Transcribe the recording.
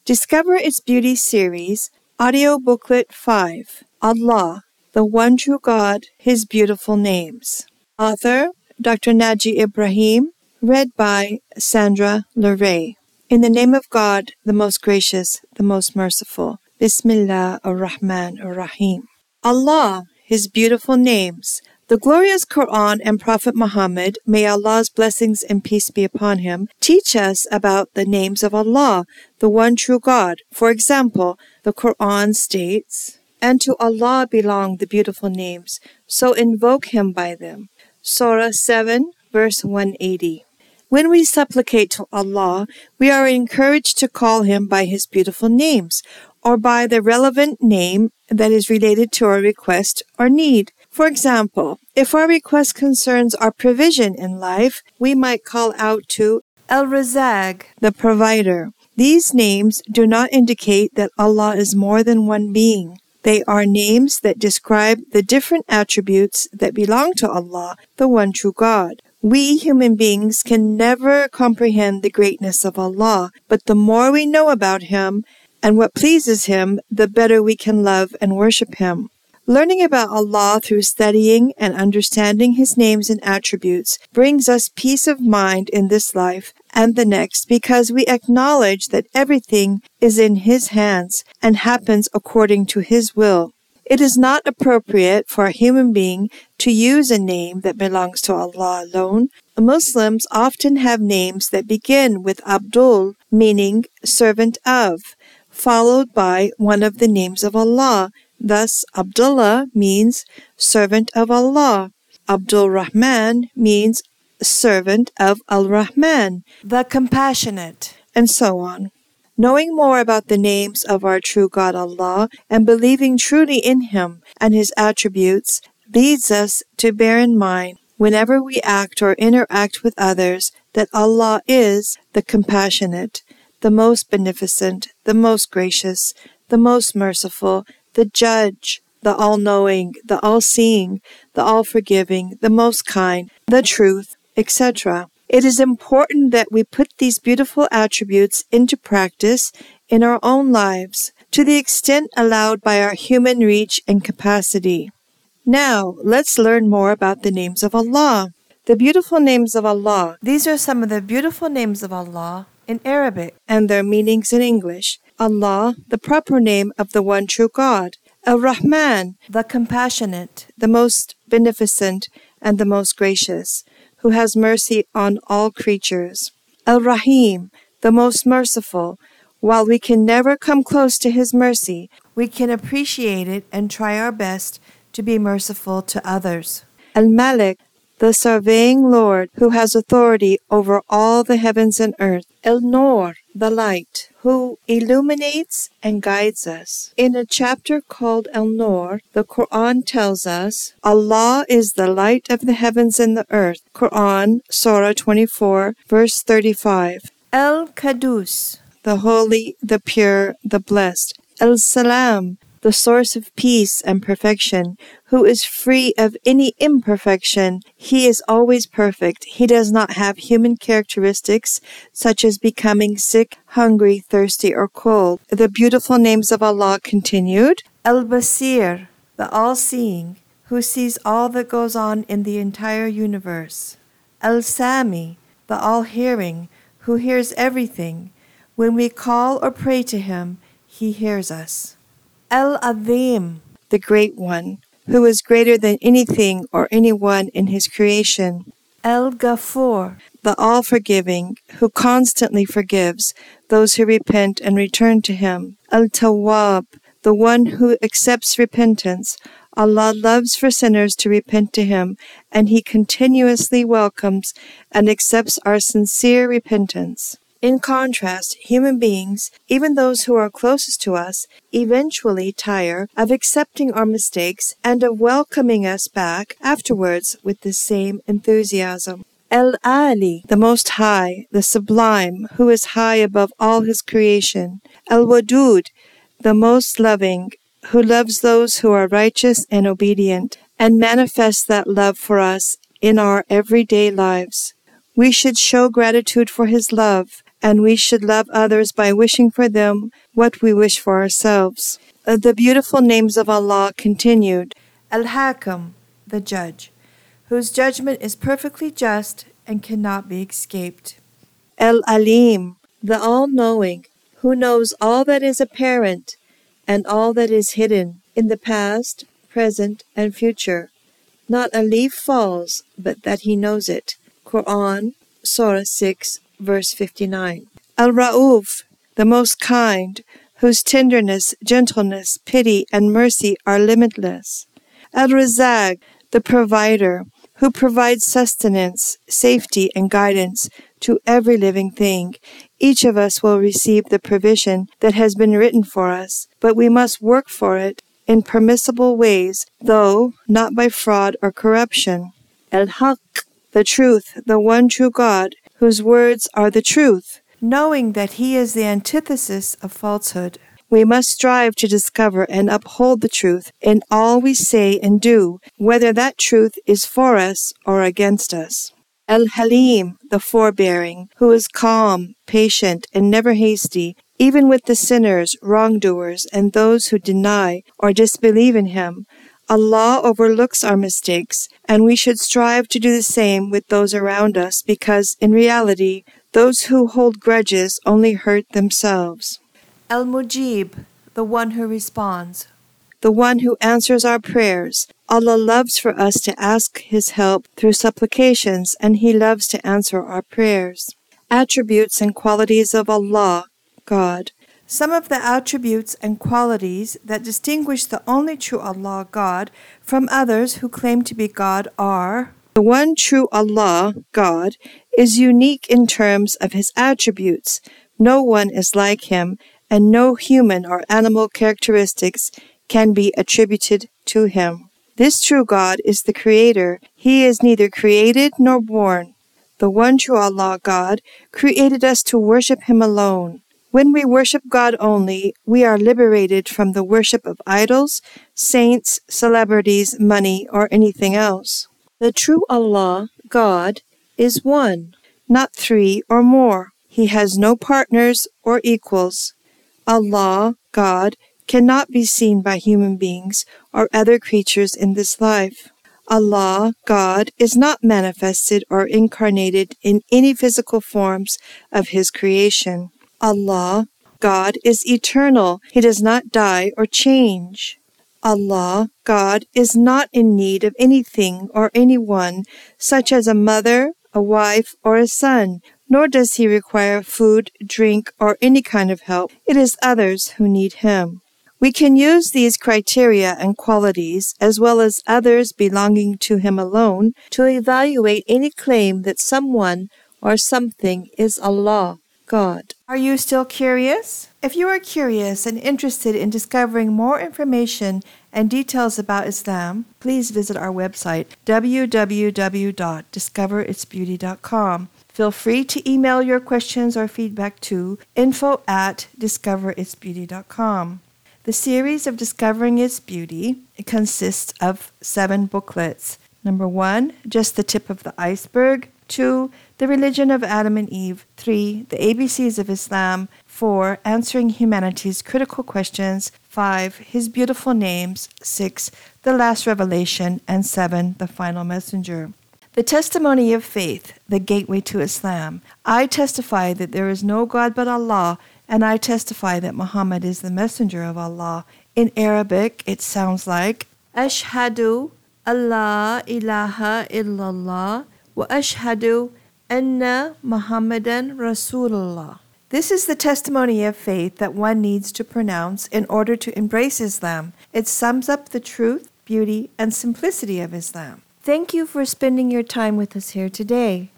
Discover Its Beauty series, audio booklet 5, Allah, the One True God, His Beautiful Names. Author, Dr. Naji Ibrahim, read by Sandra Leray. In the name of God, the most gracious, the most merciful. Bismillah ar-Rahman ar-Rahim. Allah, His beautiful names. The glorious Quran and Prophet Muhammad, may Allah's blessings and peace be upon him, teach us about the names of Allah, the one true God. For example, the Quran states, "And to Allah belong the beautiful names, so invoke Him by them." Surah 7, verse 180. When we supplicate to Allah, we are encouraged to call Him by His beautiful names, or by the relevant name that is related to our request or need. For example, if our request concerns our provision in life, we might call out to Al-Razaq, the provider. These names do not indicate that Allah is more than one being. They are names that describe the different attributes that belong to Allah, the one true God. We human beings can never comprehend the greatness of Allah, but the more we know about Him and what pleases Him, the better we can love and worship Him. Learning about Allah through studying and understanding His names and attributes brings us peace of mind in this life and the next, because we acknowledge that everything is in His hands and happens according to His will. It is not appropriate for a human being to use a name that belongs to Allah alone. Muslims often have names that begin with Abdul, meaning servant of, followed by one of the names of Allah. Thus, Abdullah means servant of Allah. Abdul Rahman means servant of Al-Rahman, the compassionate, and so on. Knowing more about the names of our true God Allah and believing truly in Him and His attributes leads us to bear in mind, whenever we act or interact with others, that Allah is the compassionate, the most beneficent, the most gracious, the most merciful, the Judge, the all-knowing, the all-seeing, the all-forgiving, the most kind, the truth, etc. It is important that we put these beautiful attributes into practice in our own lives to the extent allowed by our human reach and capacity. Now, let's learn more about the names of Allah. The beautiful names of Allah. These are some of the beautiful names of Allah in Arabic and their meanings in English. Allah, the proper name of the one true God. Ar-Rahman, the compassionate, the most beneficent, and the most gracious, who has mercy on all creatures. Al-Rahim, the most merciful. While we can never come close to His mercy, we can appreciate it and try our best to be merciful to others. Al-Malik, the surveying Lord, who has authority over all the heavens and earth. Al-Nur, the light, who illuminates and guides us. In a chapter called Al-Nur, the Quran tells us, Allah is the light of the heavens and the earth. Quran, Surah 24, verse 35. Al-Qudus, the holy, the pure, the blessed. Al-Salam, the source of peace and perfection, who is free of any imperfection. He is always perfect. He does not have human characteristics such as becoming sick, hungry, thirsty, or cold. The beautiful names of Allah continued. Al-Basir, the all-seeing, who sees all that goes on in the entire universe. Al-Sami, the all-hearing, who hears everything. When we call or pray to Him, He hears us. Al-Azim, the Great One, who is greater than anything or anyone in His creation. Al-Ghafur, the all-forgiving, who constantly forgives those who repent and return to Him. Al-Tawwab, the one who accepts repentance. Allah loves for sinners to repent to Him, and He continuously welcomes and accepts our sincere repentance. In contrast, human beings, even those who are closest to us, eventually tire of accepting our mistakes and of welcoming us back afterwards with the same enthusiasm. Al-Ali, the Most High, the Sublime, who is high above all His creation. Al-Wadud, the Most Loving, who loves those who are righteous and obedient, and manifests that love for us in our everyday lives. We should show gratitude for His love and we should love others by wishing for them what we wish for ourselves. The beautiful names of Allah continued. Al-Hakam, the Judge, whose judgment is perfectly just and cannot be escaped. El-Alim, the All-Knowing, who knows all that is apparent and all that is hidden in the past, present, and future. Not a leaf falls, but that he knows it. Quran, Surah 6, verse 59. Al-Ra'uf, the Most Kind, whose tenderness, gentleness, pity, and mercy are limitless. Al-Razak, the Provider, who provides sustenance, safety, and guidance to every living thing. Each of us will receive the provision that has been written for us, but we must work for it in permissible ways, though not by fraud or corruption. El-Haq, the Truth, the one true God, whose words are the truth. Knowing that He is the antithesis of falsehood, we must strive to discover and uphold the truth in all we say and do, whether that truth is for us or against us. El-Halim, the Forbearing, who is calm, patient, and never hasty, even with the sinners, wrongdoers, and those who deny or disbelieve in Him. Allah overlooks our mistakes, and we should strive to do the same with those around us because, in reality, those who hold grudges only hurt themselves. Al-Mujib, the one who responds, the one who answers our prayers. Allah loves for us to ask His help through supplications, and He loves to answer our prayers. Attributes and qualities of Allah, God. Some of the attributes and qualities that distinguish the only true Allah, God, from others who claim to be God are: the one true Allah, God, is unique in terms of His attributes. No one is like Him, and no human or animal characteristics can be attributed to Him. This true God is the Creator. He is neither created nor born. The one true Allah, God, created us to worship Him alone. When we worship God only, we are liberated from the worship of idols, saints, celebrities, money, or anything else. The true Allah, God, is one, not three or more. He has no partners or equals. Allah, God, cannot be seen by human beings or other creatures in this life. Allah, God, is not manifested or incarnated in any physical forms of His creation. Allah, God, is eternal. He does not die or change. Allah, God, is not in need of anything or anyone, such as a mother, a wife, or a son, nor does He require food, drink, or any kind of help. It is others who need Him. We can use these criteria and qualities, as well as others belonging to Him alone, to evaluate any claim that someone or something is Allah, God. Are you still curious? If you are curious and interested in discovering more information and details about Islam, please visit our website, www.discoveritsbeauty.com. Feel free to email your questions or feedback to info@discoveritsbeauty.com. The series of Discovering Its Beauty consists of 7 booklets. Number 1, Just the Tip of the Iceberg. 2, The Religion of Adam and Eve. 3, The ABCs of Islam. 4, Answering Humanity's Critical Questions. 5, His Beautiful Names. 6, The Last Revelation. And 7, The Final Messenger. The Testimony of Faith, the Gateway to Islam. I testify that there is no God but Allah, and I testify that Muhammad is the messenger of Allah. In Arabic, it sounds like Ashhadu Allah ilaha illallah wa ashhadu anna Muhammadan Rasulullah. This is the testimony of faith that one needs to pronounce in order to embrace Islam. It sums up the truth, beauty, and simplicity of Islam. Thank you for spending your time with us here today.